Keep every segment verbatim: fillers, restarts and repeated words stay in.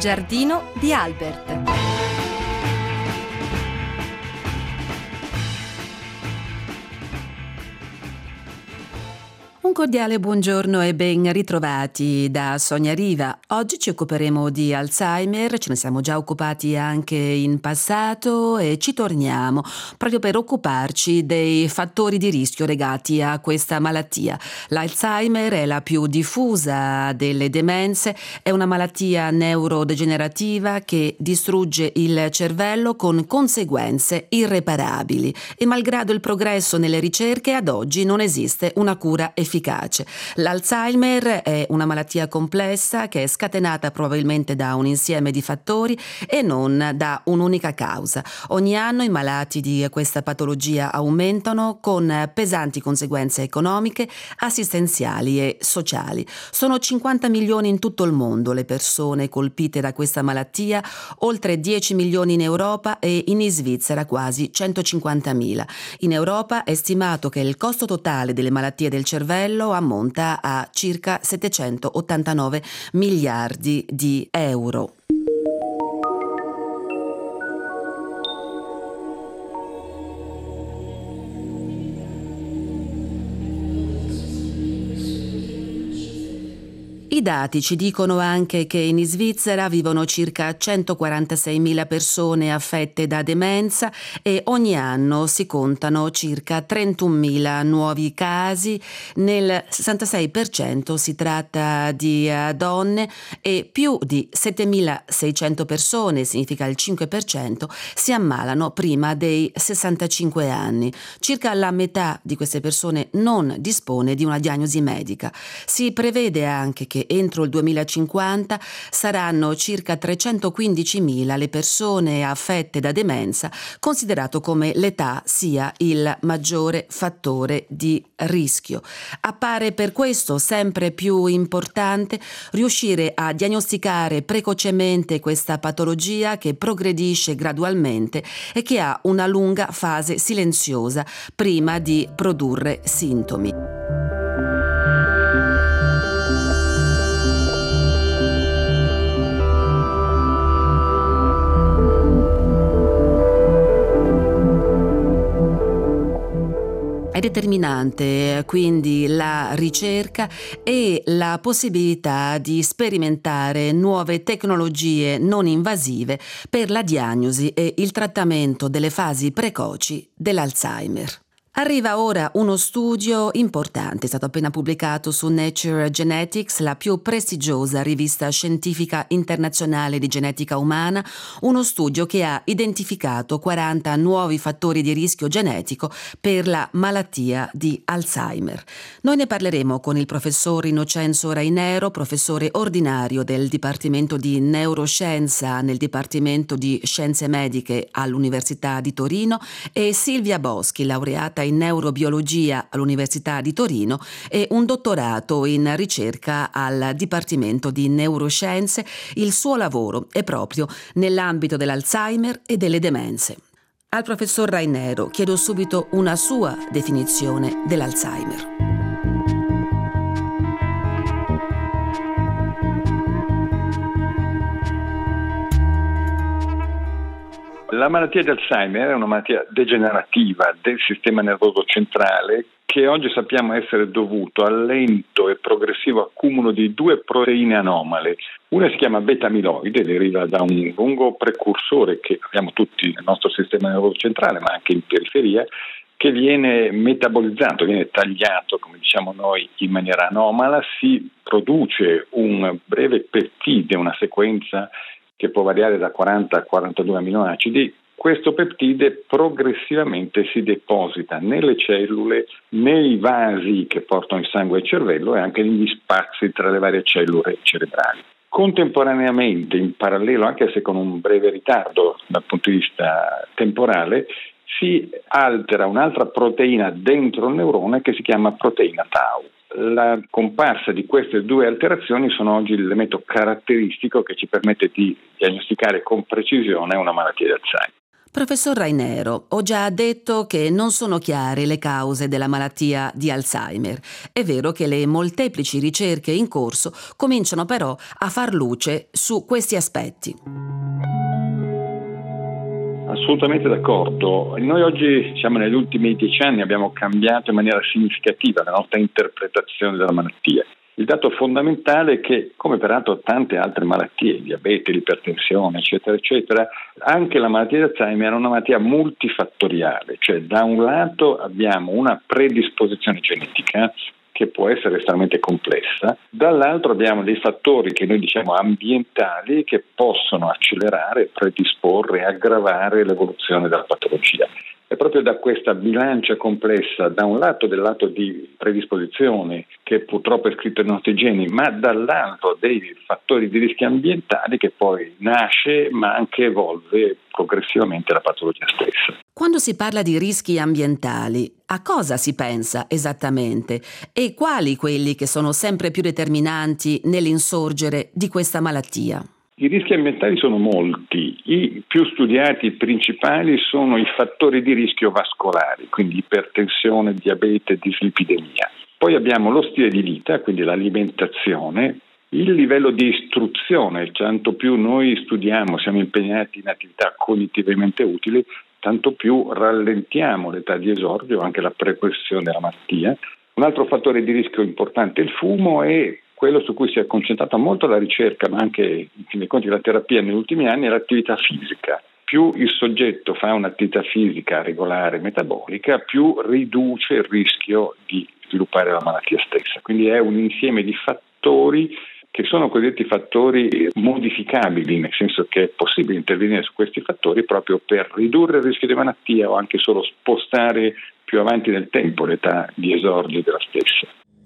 giardino di Albert. Un cordiale buongiorno e ben ritrovati da Sonia Riva. Oggi ci occuperemo di Alzheimer, ce ne siamo già occupati anche in passato e ci torniamo proprio per occuparci dei fattori di rischio legati a questa malattia. L'Alzheimer è la più diffusa delle demenze, è una malattia neurodegenerativa che distrugge il cervello con conseguenze irreparabili e malgrado il progresso nelle ricerche ad oggi non esiste una cura efficace. L'Alzheimer è una malattia complessa che è scatenata probabilmente da un insieme di fattori e non da un'unica causa. Ogni anno i malati di questa patologia aumentano con pesanti conseguenze economiche, assistenziali e sociali. Sono cinquanta milioni in tutto il mondo le persone colpite da questa malattia, oltre dieci milioni in Europa e in Svizzera quasi centocinquantamila. In Europa è stimato che il costo totale delle malattie del cervello ammonta a circa settecentottantanove miliardi di euro. I dati ci dicono anche che in Svizzera vivono circa centoquarantaseimila persone affette da demenza e ogni anno si contano circa trentunomila nuovi casi. Nel sessantasei per cento si tratta di uh, donne e più di settemilaseicento persone, significa il cinque per cento, si ammalano prima dei sessantacinque anni. Circa la metà di queste persone non dispone di una diagnosi medica. Si prevede anche che entro il duemilacinquanta saranno circa trecentoquindicimila le persone affette da demenza, considerato come l'età sia il maggiore fattore di rischio. Appare per questo sempre più importante riuscire a diagnosticare precocemente questa patologia che progredisce gradualmente e che ha una lunga fase silenziosa prima di produrre sintomi. È determinante quindi la ricerca e la possibilità di sperimentare nuove tecnologie non invasive per la diagnosi e il trattamento delle fasi precoci dell'Alzheimer. Arriva ora uno studio importante, è stato appena pubblicato su Nature Genetics, la più prestigiosa rivista scientifica internazionale di genetica umana, uno studio che ha identificato quaranta nuovi fattori di rischio genetico per la malattia di Alzheimer. Noi ne parleremo con il professor Innocenzo Rainero, professore ordinario del Dipartimento di Neuroscienza nel Dipartimento di Scienze Mediche all'Università di Torino, e Silvia Boschi, laureata in neurobiologia all'Università di Torino e un dottorato in ricerca al Dipartimento di Neuroscienze. Il suo lavoro è proprio nell'ambito dell'Alzheimer e delle demenze. Al professor Rainero chiedo subito una sua definizione dell'Alzheimer. La malattia di Alzheimer è una malattia degenerativa del sistema nervoso centrale che oggi sappiamo essere dovuto al lento e progressivo accumulo di due proteine anomale. Una si chiama beta-amiloide, deriva da un lungo precursore che abbiamo tutti nel nostro sistema nervoso centrale, ma anche in periferia, che viene metabolizzato, viene tagliato, come diciamo noi, in maniera anomala. Si produce un breve peptide, una sequenza che può variare da quaranta a quarantadue aminoacidi. Questo peptide progressivamente si deposita nelle cellule, nei vasi che portano il sangue al cervello e anche negli spazi tra le varie cellule cerebrali. Contemporaneamente, in parallelo, anche se con un breve ritardo dal punto di vista temporale, si altera un'altra proteina dentro il neurone che si chiama proteina tau. La comparsa di queste due alterazioni sono oggi l'elemento caratteristico che ci permette di diagnosticare con precisione una malattia di Alzheimer. Professor Rainero, ho già detto che non sono chiare le cause della malattia di Alzheimer. È vero che le molteplici ricerche in corso cominciano però a far luce su questi aspetti. Assolutamente d'accordo. Noi oggi, diciamo, negli ultimi dieci anni abbiamo cambiato in maniera significativa la nostra interpretazione della malattia. Il dato fondamentale è che, come peraltro tante altre malattie, diabete, ipertensione, eccetera, eccetera, anche la malattia di Alzheimer è una malattia multifattoriale, cioè da un lato abbiamo una predisposizione genetica che può essere estremamente complessa, dall'altro abbiamo dei fattori che noi diciamo ambientali che possono accelerare, predisporre, aggravare l'evoluzione della patologia. È proprio da questa bilancia complessa, da un lato del lato di predisposizione che purtroppo è scritto nei nostri geni, ma dall'altro dei fattori di rischio ambientali che poi nasce ma anche evolve progressivamente la patologia stessa. Quando si parla di rischi ambientali, a cosa si pensa esattamente e quali quelli che sono sempre più determinanti nell'insorgere di questa malattia? I rischi ambientali sono molti, i più studiati principali sono i fattori di rischio vascolari, quindi ipertensione, diabete, dislipidemia. Poi abbiamo lo stile di vita, quindi l'alimentazione, il livello di istruzione, tanto più noi studiamo, siamo impegnati in attività cognitivamente utili, tanto più rallentiamo l'età di esordio, anche la prequestione della malattia. Un altro fattore di rischio importante è il fumo e quello su cui si è concentrata molto la ricerca, ma anche in fin dei conti la terapia negli ultimi anni, è l'attività fisica. Più il soggetto fa un'attività fisica regolare, metabolica, più riduce il rischio di sviluppare la malattia stessa. Quindi è un insieme di fattori che sono cosiddetti fattori modificabili, nel senso che è possibile intervenire su questi fattori proprio per ridurre il rischio di malattia o anche solo spostare più avanti nel tempo l'età di esordio della stessa.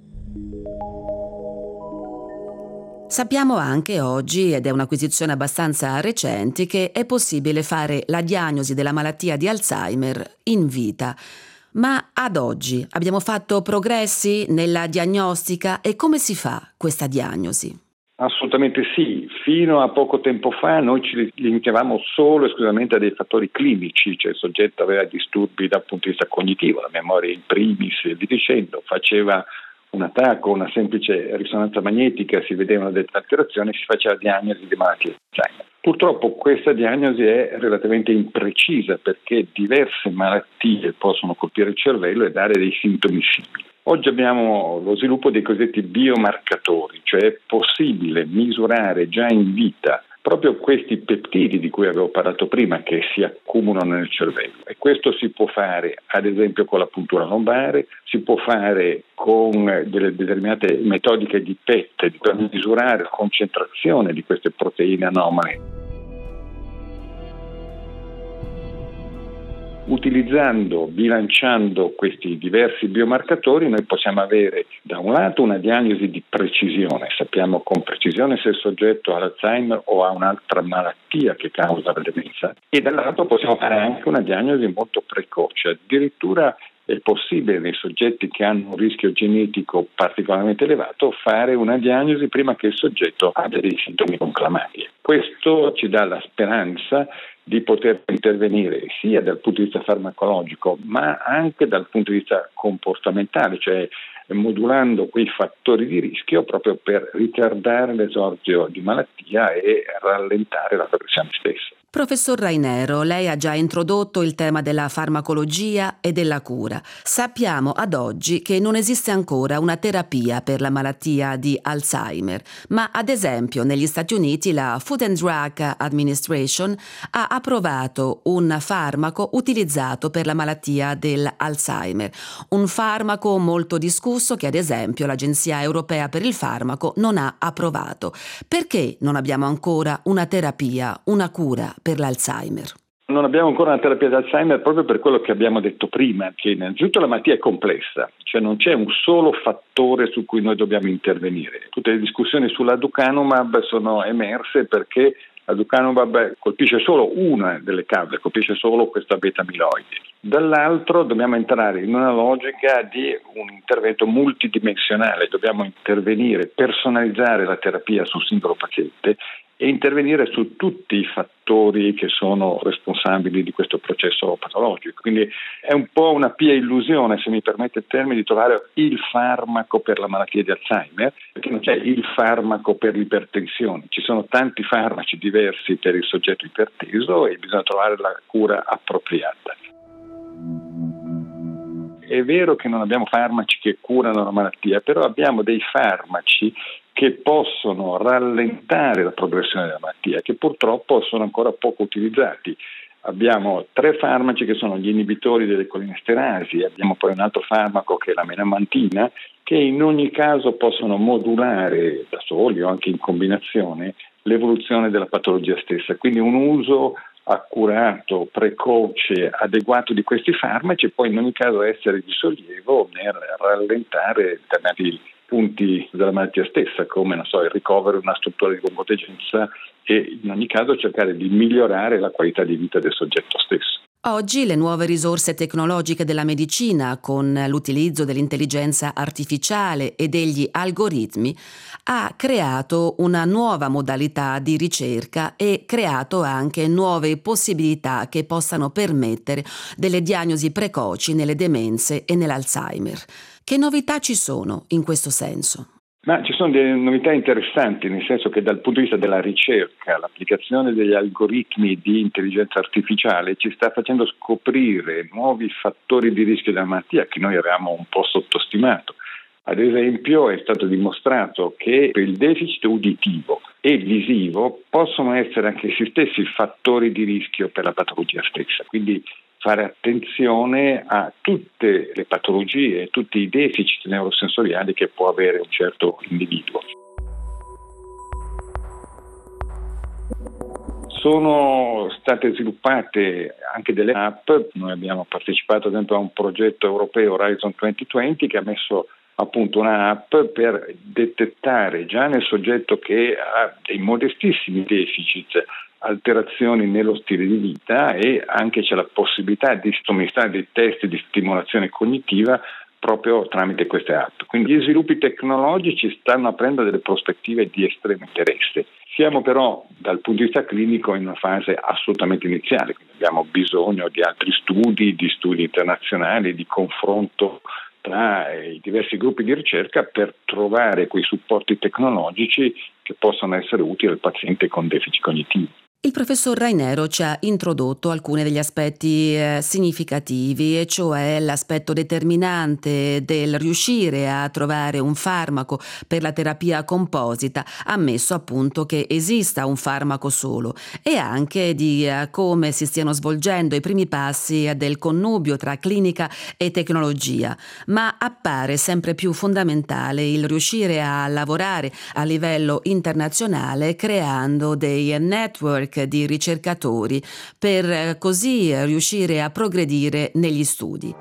Sappiamo anche oggi, ed è un'acquisizione abbastanza recente, che è possibile fare la diagnosi della malattia di Alzheimer in vita. Ma ad oggi abbiamo fatto progressi nella diagnostica e come si fa questa diagnosi? Assolutamente sì. Fino a poco tempo fa noi ci limitavamo solo e esclusivamente a dei fattori clinici, cioè il soggetto aveva disturbi dal punto di vista cognitivo, la memoria in primis e via dicendo, faceva un attacco, una semplice risonanza magnetica, si vedevano delle alterazioni e si faceva diagnosi di malattia di Alzheimer. Purtroppo questa diagnosi è relativamente imprecisa perché diverse malattie possono colpire il cervello e dare dei sintomi simili. Oggi abbiamo lo sviluppo dei cosiddetti biomarcatori, cioè è possibile misurare già in vita proprio questi peptidi di cui avevo parlato prima che si accumulano nel cervello, e questo si può fare ad esempio con la puntura lombare, si può fare con delle determinate metodiche di P E T per misurare la concentrazione di queste proteine anomale. Utilizzando, bilanciando questi diversi biomarcatori, noi possiamo avere da un lato una diagnosi di precisione, sappiamo con precisione se il soggetto ha l'Alzheimer o ha un'altra malattia che causa la demenza, e dall'altro possiamo fare anche una diagnosi molto precoce, addirittura è possibile nei soggetti che hanno un rischio genetico particolarmente elevato fare una diagnosi prima che il soggetto abbia dei sintomi conclamati. Questo ci dà la speranza di poter intervenire sia dal punto di vista farmacologico ma anche dal punto di vista comportamentale, cioè modulando quei fattori di rischio proprio per ritardare l'esordio di malattia e rallentare la progressione stessa. Professor Rainero, lei ha già introdotto il tema della farmacologia e della cura. Sappiamo ad oggi che non esiste ancora una terapia per la malattia di Alzheimer, ma ad esempio negli Stati Uniti la Food and Drug Administration ha approvato un farmaco utilizzato per la malattia dell'Alzheimer, un farmaco molto discusso che ad esempio l'Agenzia Europea per il Farmaco non ha approvato. Perché non abbiamo ancora una terapia, una cura per l'Alzheimer? Non abbiamo ancora una terapia di Alzheimer proprio per quello che abbiamo detto prima, che innanzitutto la malattia è complessa, cioè non c'è un solo fattore su cui noi dobbiamo intervenire. Tutte le discussioni sull'aducanumab sono emerse perché l'aducanumab colpisce solo una delle cause, colpisce solo questa beta-amiloide. Dall'altro dobbiamo entrare in una logica di un intervento multidimensionale, dobbiamo intervenire, personalizzare la terapia sul singolo paziente e intervenire su tutti i fattori che sono responsabili di questo processo patologico. Quindi è un po' una pia illusione, se mi permette il termine, di trovare il farmaco per la malattia di Alzheimer, perché non c'è il farmaco per l'ipertensione. Ci sono tanti farmaci diversi per il soggetto iperteso e bisogna trovare la cura appropriata. È vero che non abbiamo farmaci che curano la malattia, però abbiamo dei farmaci che possono rallentare la progressione della malattia, che purtroppo sono ancora poco utilizzati. Abbiamo tre farmaci che sono gli inibitori delle colinesterasi, abbiamo poi un altro farmaco che è la menamantina, che in ogni caso possono modulare da soli o anche in combinazione l'evoluzione della patologia stessa. Quindi un uso accurato, precoce, adeguato di questi farmaci può in ogni caso essere di sollievo nel rallentare determinati punti della malattia stessa, come non so, il ricovero di una struttura di convergenza e in ogni caso cercare di migliorare la qualità di vita del soggetto stesso. Oggi le nuove risorse tecnologiche della medicina, con l'utilizzo dell'intelligenza artificiale e degli algoritmi, ha creato una nuova modalità di ricerca e creato anche nuove possibilità che possano permettere delle diagnosi precoci nelle demenze e nell'Alzheimer. Che novità ci sono in questo senso? Ma ci sono delle novità interessanti, nel senso che dal punto di vista della ricerca, l'applicazione degli algoritmi di intelligenza artificiale ci sta facendo scoprire nuovi fattori di rischio della malattia che noi avevamo un po' sottostimato. Ad esempio è stato dimostrato che per il deficit uditivo e visivo possono essere anche essi stessi fattori di rischio per la patologia stessa. Quindi fare attenzione a tutte le patologie, tutti i deficit neurosensoriali che può avere un certo individuo. Sono state sviluppate anche delle app, noi abbiamo partecipato ad esempio a un progetto europeo Horizon duemilaventi che ha messo appunto una app per detettare già nel soggetto che ha dei modestissimi deficit alterazioni nello stile di vita e anche c'è la possibilità di somministrare dei test di stimolazione cognitiva proprio tramite queste app. Quindi gli sviluppi tecnologici stanno aprendo delle prospettive di estremo interesse. Siamo però dal punto di vista clinico in una fase assolutamente iniziale, quindi abbiamo bisogno di altri studi, di studi internazionali, di confronto tra i diversi gruppi di ricerca per trovare quei supporti tecnologici che possono essere utili al paziente con deficit cognitivi. Il professor Rainero ci ha introdotto alcuni degli aspetti eh, significativi, e cioè l'aspetto determinante del riuscire a trovare un farmaco per la terapia composita, ammesso appunto che esista un farmaco solo, e anche di eh, come si stiano svolgendo i primi passi eh, del connubio tra clinica e tecnologia, ma appare sempre più fondamentale il riuscire a lavorare a livello internazionale creando dei network di ricercatori per così riuscire a progredire negli studi.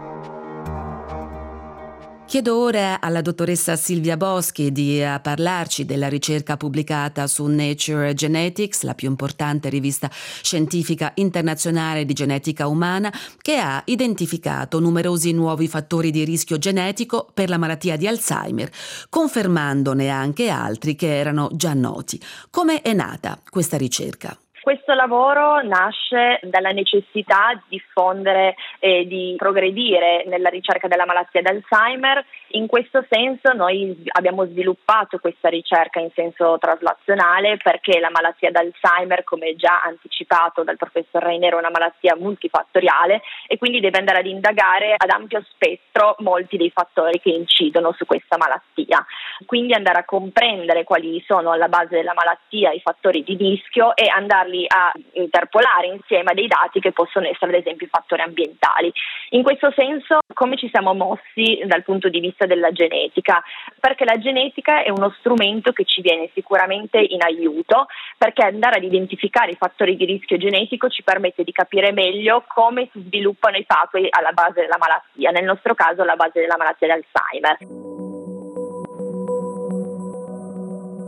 Chiedo ora alla dottoressa Silvia Boschi di parlarci della ricerca pubblicata su Nature Genetics, la più importante rivista scientifica internazionale di genetica umana, che ha identificato numerosi nuovi fattori di rischio genetico per la malattia di Alzheimer, confermandone anche altri che erano già noti. Come è nata questa ricerca? Questo lavoro nasce dalla necessità di diffondere e di progredire nella ricerca della malattia d'Alzheimer. In questo senso noi abbiamo sviluppato questa ricerca in senso traslazionale perché la malattia d'Alzheimer, come già anticipato dal professor Rainero, è una malattia multifattoriale e quindi deve andare ad indagare ad ampio spettro molti dei fattori che incidono su questa malattia. Quindi andare a comprendere quali sono alla base della malattia i fattori di rischio e andarli a interpolare insieme a dei dati che possono essere ad esempio i fattori ambientali. In questo senso come ci siamo mossi dal punto di vista della genetica? Perché la genetica è uno strumento che ci viene sicuramente in aiuto, perché andare ad identificare i fattori di rischio genetico ci permette di capire meglio come si sviluppano i fattori alla base della malattia, nel nostro caso alla base della malattia di Alzheimer.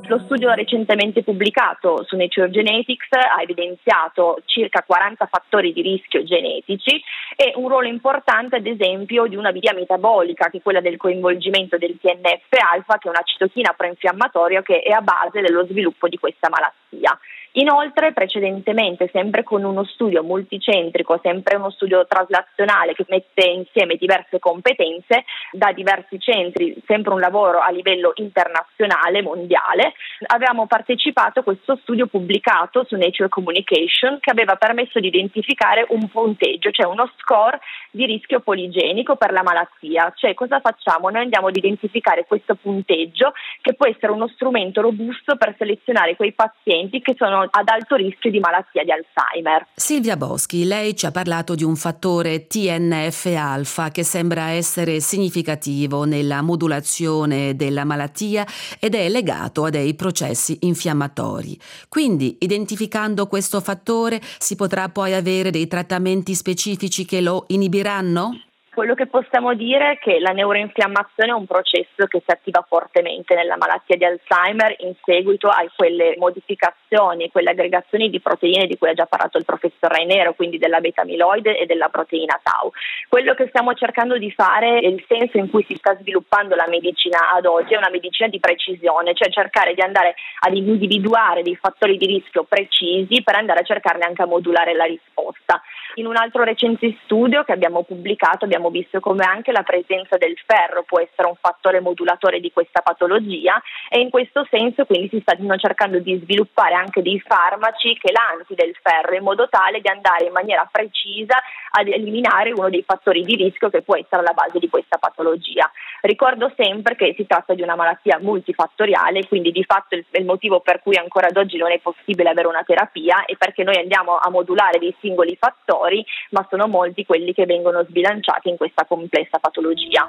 Lo studio recentemente pubblicato su Nature Genetics ha evidenziato circa quaranta fattori di rischio genetici e un ruolo importante, ad esempio, di una via metabolica, che è quella del coinvolgimento del T N F alfa, che è una citochina proinfiammatoria che è a base dello sviluppo di questa malattia. Inoltre, precedentemente, sempre con uno studio multicentrico, sempre uno studio traslazionale che mette insieme diverse competenze da diversi centri, sempre un lavoro a livello internazionale, mondiale, avevamo partecipato a questo studio pubblicato su Nature Communication che aveva permesso di identificare un punteggio, cioè uno score di rischio poligenico per la malattia. Cioè, cosa facciamo? Noi andiamo ad identificare questo punteggio che può essere uno strumento robusto per selezionare quei pazienti che sono ad alto rischio di malattia di Alzheimer. Silvia Boschi, lei ci ha parlato di un fattore T N F alfa che sembra essere significativo nella modulazione della malattia ed è legato a dei processi infiammatori. Quindi, identificando questo fattore, si potrà poi avere dei trattamenti specifici che lo inibiranno? Quello che possiamo dire è che la neuroinfiammazione è un processo che si attiva fortemente nella malattia di Alzheimer in seguito a quelle modificazioni, quelle aggregazioni di proteine di cui ha già parlato il professor Rainero, quindi della beta-amiloide e della proteina tau. Quello che stiamo cercando di fare e il senso in cui si sta sviluppando la medicina ad oggi è una medicina di precisione, cioè cercare di andare ad individuare dei fattori di rischio precisi per andare a cercarne anche a modulare la risposta. In un altro recente studio che abbiamo pubblicato abbiamo visto come anche la presenza del ferro può essere un fattore modulatore di questa patologia e in questo senso quindi si stanno cercando di sviluppare anche dei farmaci chelanti del ferro in modo tale di andare in maniera precisa ad eliminare uno dei fattori di rischio che può essere alla base di questa patologia. Ricordo sempre che si tratta di una malattia multifattoriale, quindi di fatto il, il motivo per cui ancora ad oggi non è possibile avere una terapia è perché noi andiamo a modulare dei singoli fattori, ma sono molti quelli che vengono sbilanciati in questa complessa patologia.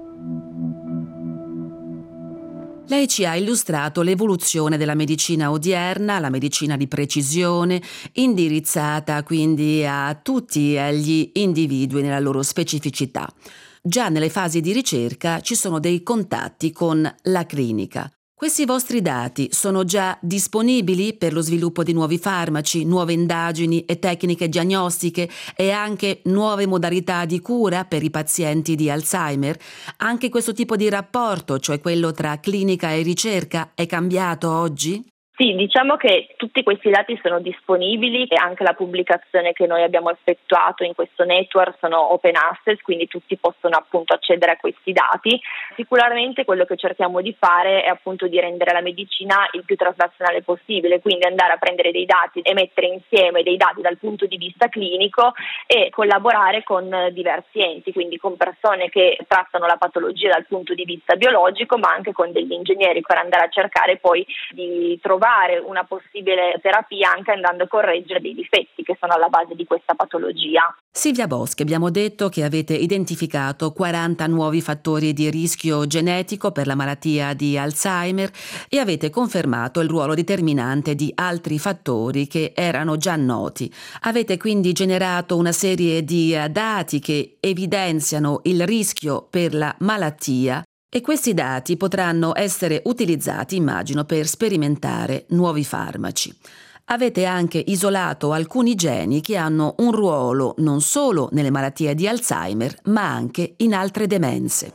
Lei ci ha illustrato l'evoluzione della medicina odierna, la medicina di precisione, indirizzata quindi a tutti gli individui nella loro specificità. Già nelle fasi di ricerca ci sono dei contatti con la clinica. Questi vostri dati sono già disponibili per lo sviluppo di nuovi farmaci, nuove indagini e tecniche diagnostiche e anche nuove modalità di cura per i pazienti di Alzheimer? Anche questo tipo di rapporto, cioè quello tra clinica e ricerca, è cambiato oggi? Sì, diciamo che tutti questi dati sono disponibili e anche la pubblicazione che noi abbiamo effettuato in questo network sono open access, quindi tutti possono appunto accedere a questi dati. Sicuramente quello che cerchiamo di fare è appunto di rendere la medicina il più traslazionale possibile, quindi andare a prendere dei dati e mettere insieme dei dati dal punto di vista clinico e collaborare con diversi enti, quindi con persone che trattano la patologia dal punto di vista biologico, ma anche con degli ingegneri per andare a cercare poi di trovare una possibile terapia anche andando a correggere dei difetti che sono alla base di questa patologia. Silvia Boschi, abbiamo detto che avete identificato quaranta nuovi fattori di rischio genetico per la malattia di Alzheimer e avete confermato il ruolo determinante di altri fattori che erano già noti. Avete quindi generato una serie di dati che evidenziano il rischio per la malattia. E questi dati potranno essere utilizzati, immagino, per sperimentare nuovi farmaci. Avete anche isolato alcuni geni che hanno un ruolo non solo nelle malattie di Alzheimer, ma anche in altre demenze.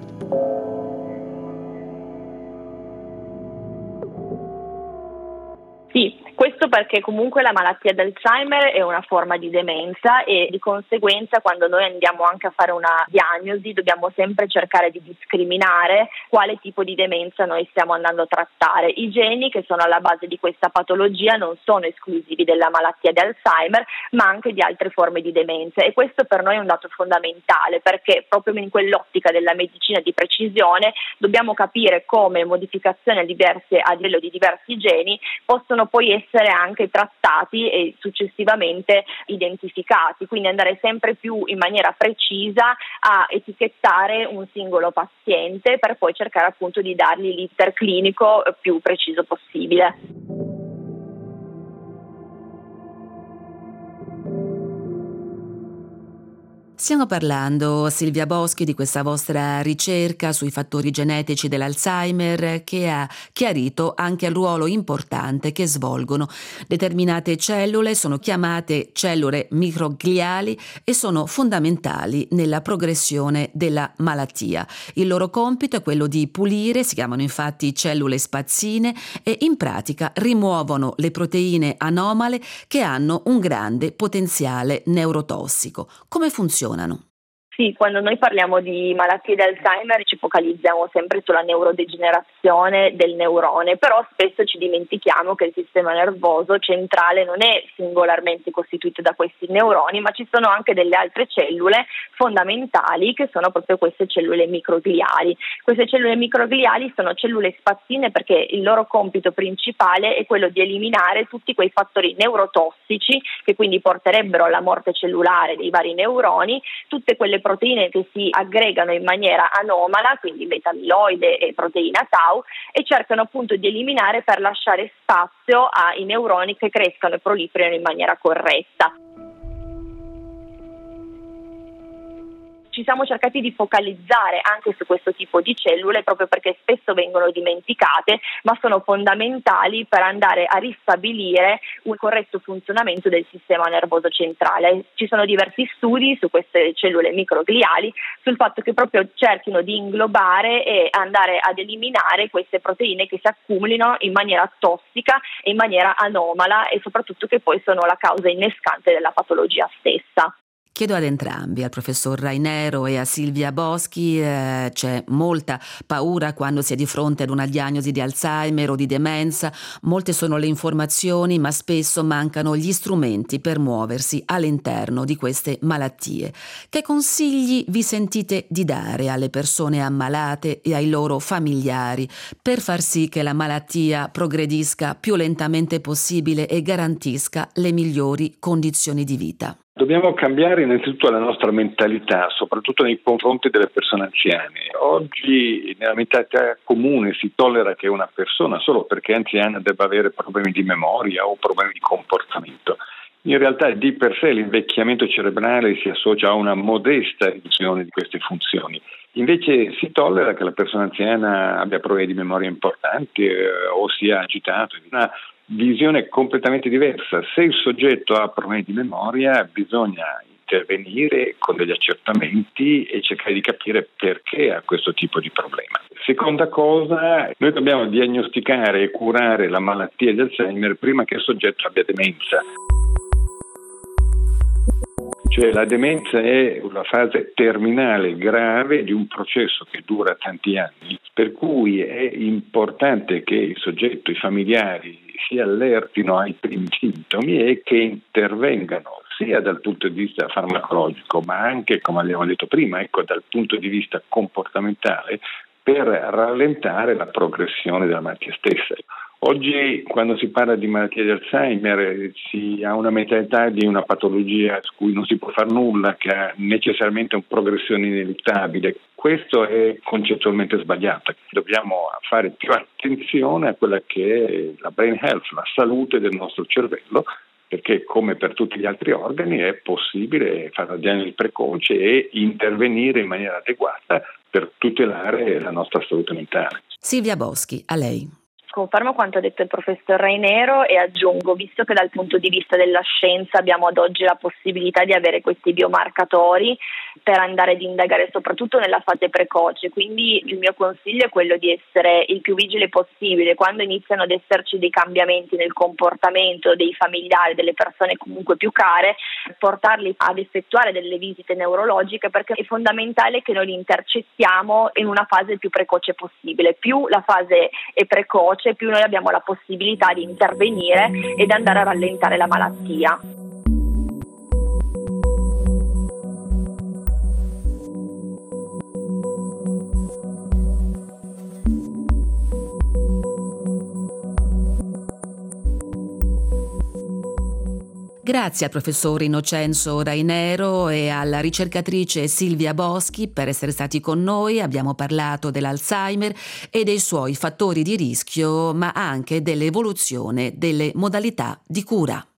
Sì, questo perché comunque la malattia d'Alzheimer è una forma di demenza e di conseguenza quando noi andiamo anche a fare una diagnosi dobbiamo sempre cercare di discriminare quale tipo di demenza noi stiamo andando a trattare. I geni che sono alla base di questa patologia non sono esclusivi della malattia di Alzheimer ma anche di altre forme di demenza e questo per noi è un dato fondamentale perché proprio in quell'ottica della medicina di precisione dobbiamo capire come modificazioni diverse a livello di diversi geni possono poi essere anche trattati e successivamente identificati, quindi andare sempre più in maniera precisa a etichettare un singolo paziente per poi cercare appunto di dargli l'iter clinico più preciso possibile. Stiamo parlando, Silvia Boschi, di questa vostra ricerca sui fattori genetici dell'Alzheimer che ha chiarito anche il ruolo importante che svolgono determinate cellule, sono chiamate cellule microgliali e sono fondamentali nella progressione della malattia. Il loro compito è quello di pulire, si chiamano infatti cellule spazzine e in pratica rimuovono le proteine anomale che hanno un grande potenziale neurotossico. Come funzionano? Sì, quando noi parliamo di malattie di Alzheimer ci focalizziamo sempre sulla neurodegenerazione del neurone, però spesso ci dimentichiamo che il sistema nervoso centrale non è singolarmente costituito da questi neuroni, ma ci sono anche delle altre cellule fondamentali che sono proprio queste cellule microgliali. Queste cellule microgliali sono cellule spazzine perché il loro compito principale è quello di eliminare tutti quei fattori neurotossici che quindi porterebbero alla morte cellulare dei vari neuroni, tutte quelle proteine che si aggregano in maniera anomala, quindi beta-amiloide e proteina tau, e cercano appunto di eliminare per lasciare spazio ai neuroni che crescano e proliferano in maniera corretta. Ci siamo cercati di focalizzare anche su questo tipo di cellule proprio perché spesso vengono dimenticate, ma sono fondamentali per andare a ristabilire un corretto funzionamento del sistema nervoso centrale. Ci sono diversi studi su queste cellule microgliali, sul fatto che proprio cerchino di inglobare e andare ad eliminare queste proteine che si accumulino in maniera tossica e in maniera anomala e soprattutto che poi sono la causa innescante della patologia stessa. Chiedo ad entrambi, al professor Rainero e a Silvia Boschi, eh, c'è molta paura quando si è di fronte ad una diagnosi di Alzheimer o di demenza, molte sono le informazioni ma spesso mancano gli strumenti per muoversi all'interno di queste malattie. Che consigli vi sentite di dare alle persone ammalate e ai loro familiari per far sì che la malattia progredisca più lentamente possibile e garantisca le migliori condizioni di vita? Dobbiamo cambiare innanzitutto la nostra mentalità, soprattutto nei confronti delle persone anziane. Oggi nella mentalità comune si tollera che una persona, solo perché è anziana, debba avere problemi di memoria o problemi di comportamento. In realtà di per sé l'invecchiamento cerebrale si associa a una modesta riduzione di queste funzioni. Invece si tollera che la persona anziana abbia problemi di memoria importanti eh, o sia agitato. Una visione completamente diversa. Se il soggetto ha problemi di memoria bisogna intervenire con degli accertamenti e cercare di capire perché ha questo tipo di problema. Seconda cosa, noi dobbiamo diagnosticare e curare la malattia di Alzheimer prima che il soggetto abbia demenza. Cioè la demenza è una fase terminale grave di un processo che dura tanti anni, per cui è importante che il soggetto, i familiari si allertino ai primi sintomi e che intervengano sia dal punto di vista farmacologico ma anche, come abbiamo detto prima, ecco, dal punto di vista comportamentale per rallentare la progressione della malattia stessa. Oggi quando si parla di malattia di Alzheimer si ha una mentalità di una patologia su cui non si può fare nulla, che ha necessariamente una progressione inevitabile. Questo è concettualmente sbagliato. Dobbiamo fare più attenzione a quella che è la brain health, la salute del nostro cervello, perché come per tutti gli altri organi è possibile fare la diagnosi precoce e intervenire in maniera adeguata per tutelare la nostra salute mentale. Silvia Boschi, a lei. Confermo quanto ha detto il professor Rainero e aggiungo, visto che dal punto di vista della scienza abbiamo ad oggi la possibilità di avere questi biomarcatori per andare ad indagare soprattutto nella fase precoce, quindi il mio consiglio è quello di essere il più vigile possibile quando iniziano ad esserci dei cambiamenti nel comportamento dei familiari, delle persone comunque più care, portarli ad effettuare delle visite neurologiche perché è fondamentale che noi li intercettiamo in una fase più precoce possibile. Più la fase è precoce, più noi abbiamo la possibilità di intervenire ed andare a rallentare la malattia. Grazie al professor Innocenzo Rainero e alla ricercatrice Silvia Boschi per essere stati con noi. Abbiamo parlato dell'Alzheimer e dei suoi fattori di rischio, ma anche dell'evoluzione delle modalità di cura.